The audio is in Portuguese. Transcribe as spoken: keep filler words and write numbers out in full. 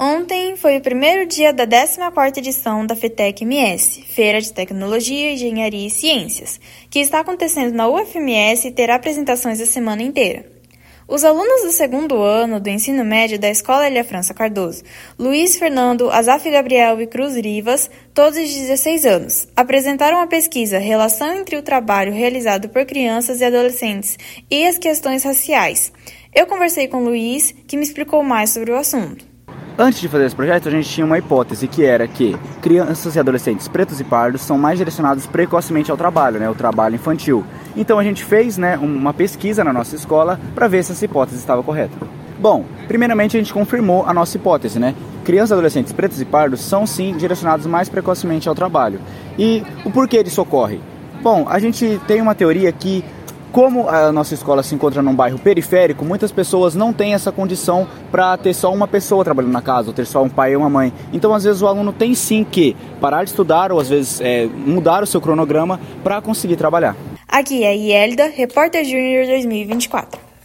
Ontem foi o primeiro dia da décima quarta edição da FETEC M S, Feira de Tecnologia, Engenharia e Ciências, que está acontecendo na U F M S e terá apresentações a semana inteira. Os alunos do segundo ano do ensino médio da Escola Elia França Cardoso, Luiz Fernando, Azaf Gabriel e Cruz Rivas, todos de dezesseis anos, apresentaram a pesquisa Relação entre o trabalho realizado por crianças e adolescentes e as questões raciais. Eu conversei com o Luiz, que me explicou mais sobre o assunto. Antes de fazer esse projeto, a gente tinha uma hipótese que era que crianças e adolescentes pretos e pardos são mais direcionados precocemente ao trabalho, né, o trabalho infantil. Então a gente fez, né, uma pesquisa na nossa escola para ver se essa hipótese estava correta. Bom, primeiramente a gente confirmou a nossa hipótese, né? Crianças e adolescentes pretos e pardos são sim direcionados mais precocemente ao trabalho. E o porquê disso ocorre? Bom, a gente tem uma teoria que, como a nossa escola se encontra num bairro periférico, muitas pessoas não têm essa condição para ter só uma pessoa trabalhando na casa, ou ter só um pai e uma mãe. Então, às vezes, o aluno tem sim que parar de estudar, ou às vezes é, mudar o seu cronograma para conseguir trabalhar. Aqui é a Ielda, repórter Júnior dois mil e vinte e quatro.